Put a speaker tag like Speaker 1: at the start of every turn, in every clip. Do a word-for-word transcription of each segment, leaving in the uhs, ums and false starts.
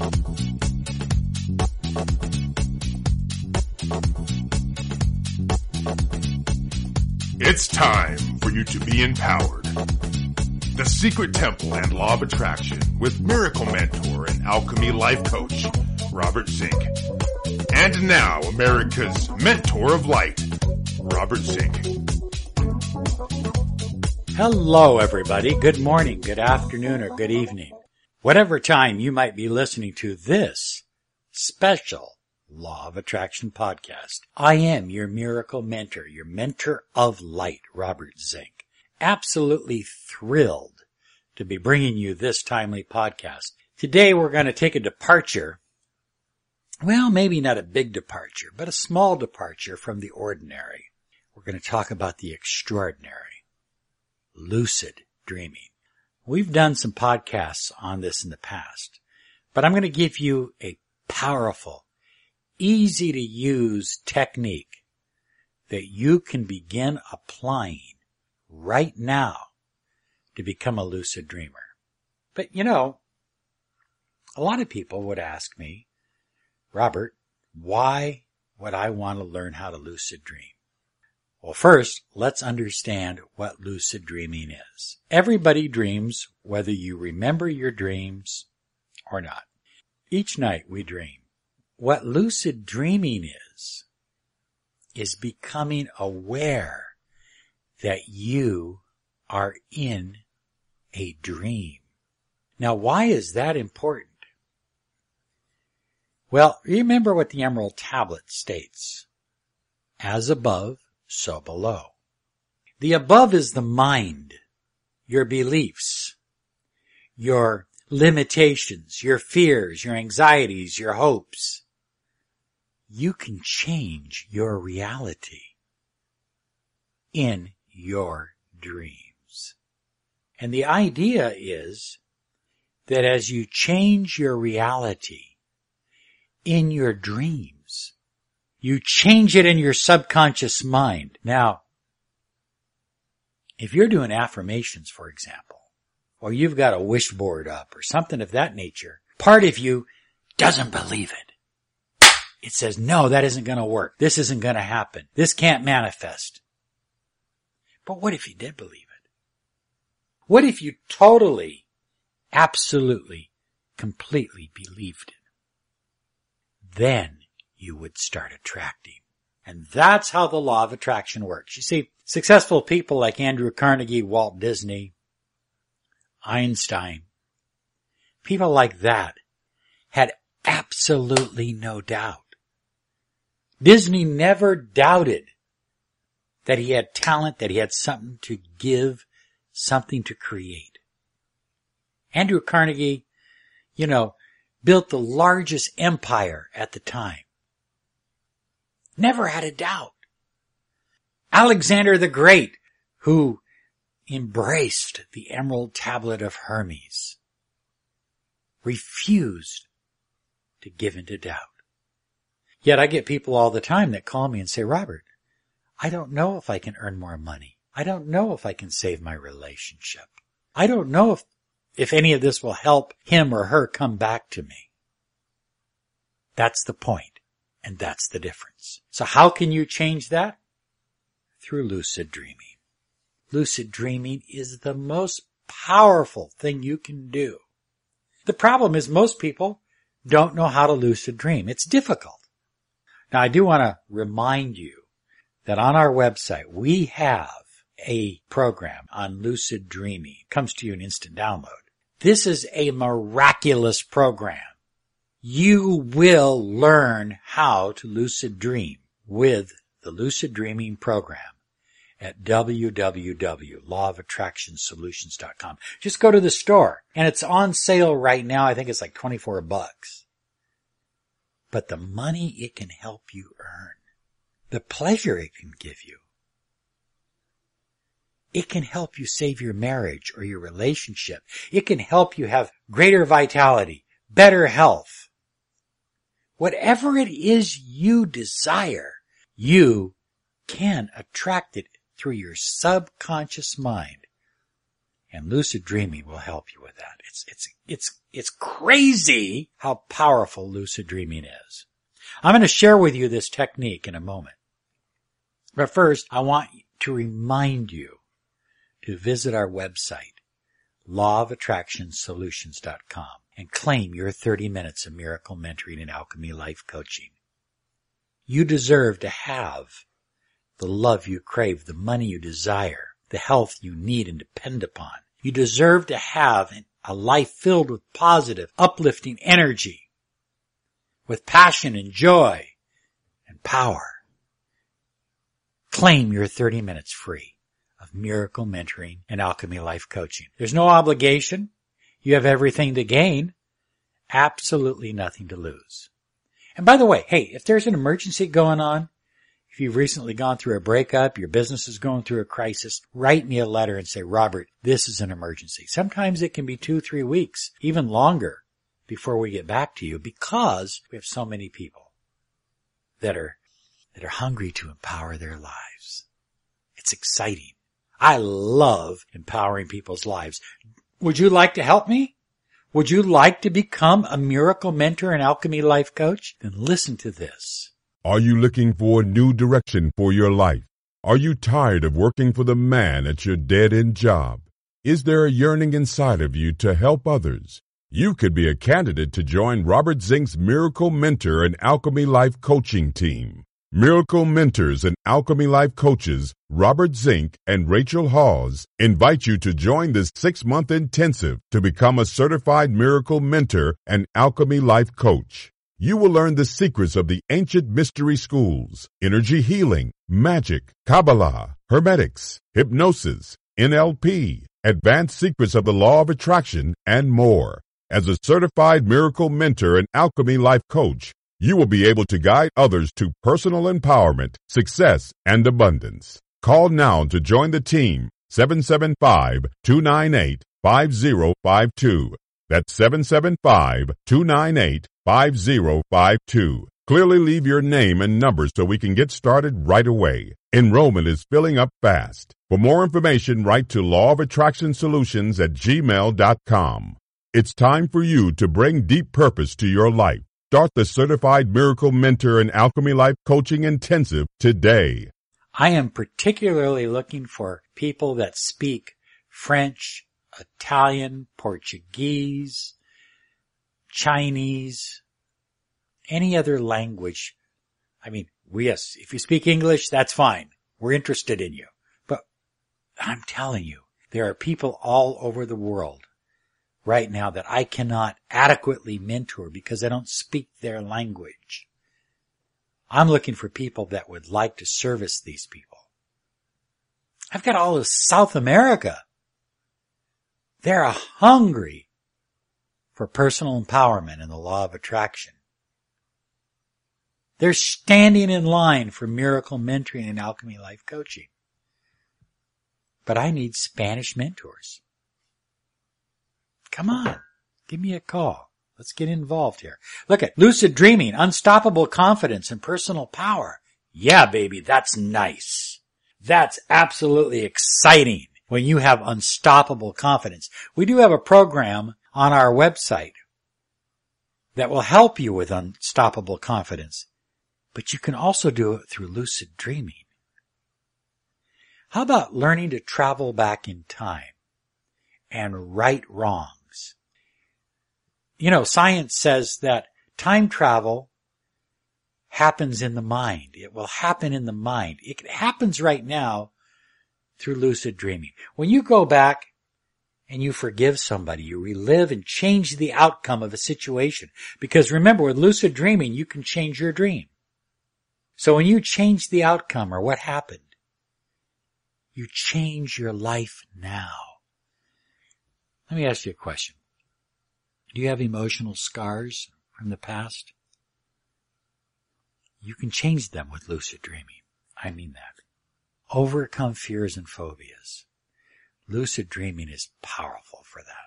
Speaker 1: It's time for you to be empowered. The Secret Temple and Law of Attraction with Miracle Mentor and Alchemy Life Coach, Robert Zink. And now, America's Mentor of Light, Robert Zink.
Speaker 2: Hello, everybody. Good morning, good afternoon, or good evening. Whatever time you might be listening to this special Law of Attraction podcast. I am your miracle mentor, your mentor of light, Robert Zink. Absolutely thrilled to be bringing you this timely podcast. Today we're going to take a departure. Well, maybe not a big departure, but a small departure from the ordinary. We're going to talk about the extraordinary, lucid dreaming. We've done some podcasts on this in the past, but I'm going to give you a powerful, easy to use technique that you can begin applying right now to become a lucid dreamer. But you know, a lot of people would ask me, Robert, why would I want to learn how to lucid dream? Well, first, let's understand what lucid dreaming is. Everybody dreams, whether you remember your dreams or not. Each night we dream. What lucid dreaming is, is becoming aware that you are in a dream. Now, why is that important? Well, remember what the Emerald Tablet states. As above, so below. The above is the mind, your beliefs, your limitations, your fears, your anxieties, your hopes. You can change your reality in your dreams. And the idea is that as you change your reality in your dreams, you change it in your subconscious mind. Now, if you're doing affirmations, for example, or you've got a wish board up or something of that nature, part of you doesn't believe it. It says, no, that isn't going to work. This isn't going to happen. This can't manifest. But what if you did believe it? What if you totally, absolutely, completely believed it? Then you would start attracting. And that's how the law of attraction works. You see, successful people like Andrew Carnegie, Walt Disney, Einstein, people like that had absolutely no doubt. Disney never doubted that he had talent, that he had something to give, something to create. Andrew Carnegie, you know, built the largest empire at the time. Never had a doubt. Alexander the Great, who embraced the Emerald Tablet of Hermes, refused to give in to doubt. Yet I get people all the time that call me and say, Robert, I don't know if I can earn more money. I don't know if I can save my relationship. I don't know if, if any of this will help him or her come back to me. That's the point, and that's the difference. So how can you change that? Through lucid dreaming. Lucid dreaming is the most powerful thing you can do. The problem is most people don't know how to lucid dream. It's difficult. Now, I do want to remind you that on our website, we have a program on lucid dreaming. It comes to you in instant download. This is a miraculous program. You will learn how to lucid dream with the Lucid Dreaming Program at w w w dot law of attraction solutions dot com. Just go to the store, and it's on sale right now. I think it's like twenty-four bucks. But the money it can help you earn, the pleasure it can give you, it can help you save your marriage or your relationship. It can help you have greater vitality, better health. Whatever it is you desire, you can attract it through your subconscious mind. And lucid dreaming will help you with that. It's, it's, it's It's crazy how powerful lucid dreaming is. I'm going to share with you this technique in a moment. But first, I want to remind you to visit our website, law of attraction solutions dot com, and claim your thirty minutes of miracle mentoring and alchemy life coaching. You deserve to have the love you crave, the money you desire, the health you need and depend upon. You deserve to have a life filled with positive, uplifting energy, with passion and joy and power. Claim your thirty minutes free of miracle mentoring and alchemy life coaching. There's no obligation. You have everything to gain, absolutely nothing to lose. And by the way, hey, if there's an emergency going on, if you've recently gone through a breakup, your business is going through a crisis, write me a letter and say, Robert, this is an emergency. Sometimes it can be two, three weeks, even longer before we get back to you because we have so many people that are, that are hungry to empower their lives. It's exciting. I love empowering people's lives. Would you like to help me? Would you like to become a miracle mentor and alchemy life coach? Then listen to this.
Speaker 1: Are you looking for a new direction for your life? Are you tired of working for the man at your dead-end job? Is there a yearning inside of you to help others? You could be a candidate to join Robert Zink's Miracle Mentor and Alchemy Life Coaching team. Miracle Mentors and Alchemy Life Coaches Robert Zink and Rachel Hawes invite you to join this six-month intensive to become a certified Miracle Mentor and Alchemy Life Coach. You will learn the secrets of the ancient mystery schools, energy healing, magic, Kabbalah, Hermetics, hypnosis, N L P, advanced secrets of the law of attraction, and more. As a certified miracle mentor and alchemy life coach, you will be able to guide others to personal empowerment, success, and abundance. Call now to join the team, seven seven five, two nine eight, five zero five two. That's seven seven five, two nine eight, five zero five two. Clearly leave your name and number so we can get started right away. Enrollment is filling up fast. For more information, write to law of attraction solutions at gmail dot com. It's time for you to bring deep purpose to your life. Start the Certified Miracle Mentor and Alchemy Life Coaching Intensive today.
Speaker 2: I am particularly looking for people that speak French, Italian, Portuguese, Chinese, any other language. I mean, yes, if you speak English, that's fine. We're interested in you. But I'm telling you, there are people all over the world right now that I cannot adequately mentor because I don't speak their language. I'm looking for people that would like to service these people. I've got all of South America. They're hungry for personal empowerment and the law of attraction. They're standing in line for miracle mentoring and alchemy life coaching. But I need Spanish mentors. Come on, give me a call. Let's get involved here. Look at lucid dreaming, unstoppable confidence, and personal power. Yeah, baby, that's nice. That's absolutely exciting when you have unstoppable confidence. We do have a program on our website that will help you with unstoppable confidence, but you can also do it through lucid dreaming. How about learning to travel back in time and right wrongs? You know, science says that time travel happens in the mind. It will happen in the mind. It happens right now through lucid dreaming. When you go back and you forgive somebody, you relive and change the outcome of a situation. Because remember, with lucid dreaming, you can change your dream. So when you change the outcome or what happened, you change your life now. Let me ask you a question. Do you have emotional scars from the past? You can change them with lucid dreaming. I mean that. Overcome fears and phobias. Lucid dreaming is powerful for that.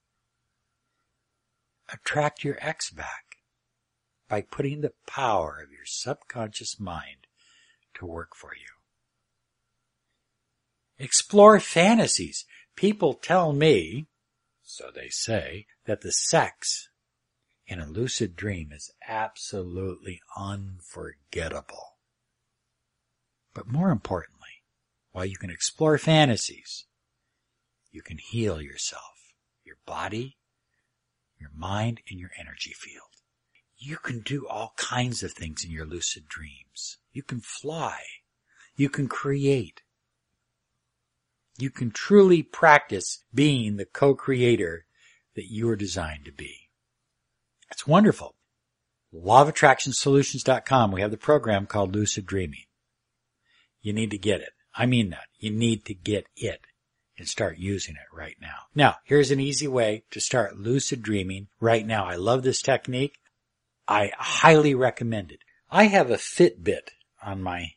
Speaker 2: Attract your ex back by putting the power of your subconscious mind to work for you. Explore fantasies. People tell me, so they say, that the sex in a lucid dream is absolutely unforgettable. But more importantly, while you can explore fantasies, you can heal yourself, your body, your mind, and your energy field. You can do all kinds of things in your lucid dreams. You can fly. You can create. You can truly practice being the co-creator that you are designed to be. It's wonderful. law of attraction solutions dot com, we have the program called Lucid Dreaming. You need to get it. I mean that. You need to get it and start using it right now. Now, here's an easy way to start lucid dreaming right now. I love this technique. I highly recommend it. I have a Fitbit on my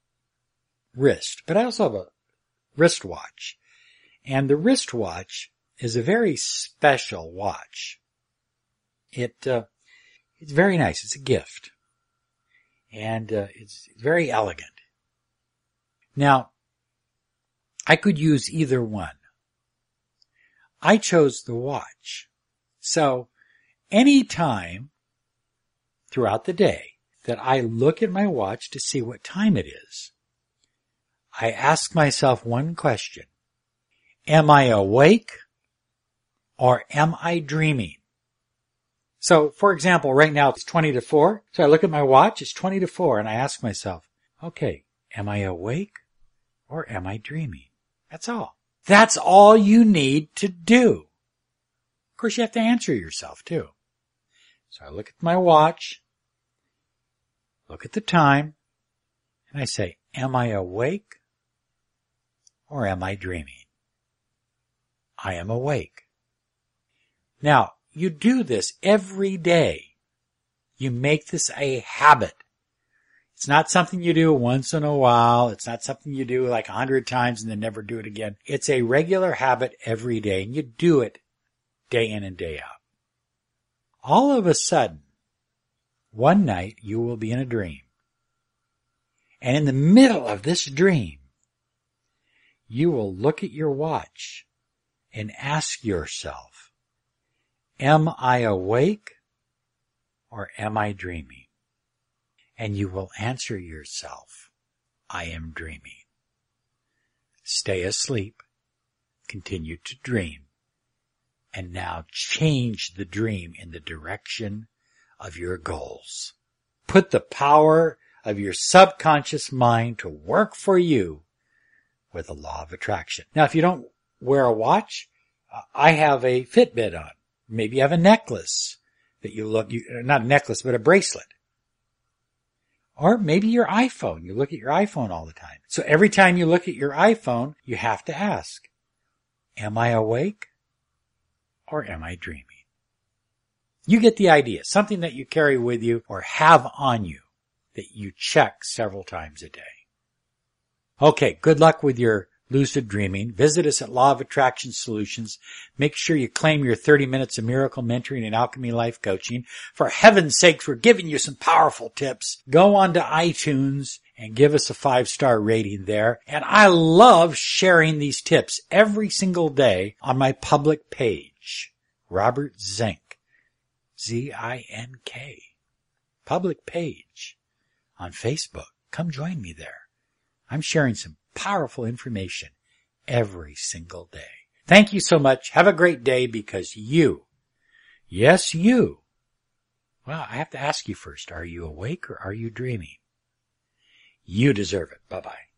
Speaker 2: wrist, but I also have a wristwatch. And the wristwatch is a very special watch. It, uh, it's very nice. It's a gift. And, uh, it's very elegant. Now, I could use either one. I chose the watch. So, any time throughout the day that I look at my watch to see what time it is, I ask myself one question. Am I awake or am I dreaming? So, for example, right now it's twenty to four. So I look at my watch, it's twenty to four, and I ask myself, okay, am I awake or am I dreaming? That's all. That's all you need to do. Of course, you have to answer yourself too. So I look at my watch, look at the time, and I say, am I awake or am I dreaming? I am awake. Now, you do this every day. You make this a habit. It's not something you do once in a while. It's not something you do like a hundred times and then never do it again. It's a regular habit every day, and you do it day in and day out. All of a sudden, one night you will be in a dream. And in the middle of this dream, you will look at your watch and ask yourself, am I awake or am I dreaming? And you will answer yourself, I am dreaming. Stay asleep, continue to dream, and now change the dream in the direction of your goals. Put the power of your subconscious mind to work for you with the law of attraction. Now, if you don't wear a watch, I have a Fitbit on. Maybe you have a necklace that you look, you, not a necklace, but a bracelet. Or maybe your iPhone. You look at your iPhone all the time. So every time you look at your iPhone, you have to ask, am I awake or am I dreaming? You get the idea. Something that you carry with you or have on you that you check several times a day. Okay, good luck with your lucid dreaming. Visit us at Law of Attraction Solutions. Make sure you claim your thirty minutes of miracle mentoring and alchemy life coaching. For heaven's sakes, we're giving you some powerful tips. Go on to iTunes and give us a five-star rating there. And I love sharing these tips every single day on my public page, Robert Zink, Z I N K, public page on Facebook. Come join me there. I'm sharing some powerful information every single day. Thank you so much. Have a great day, because you, yes, you, well, I have to ask you first, are you awake or are you dreaming? You deserve it. Bye-bye.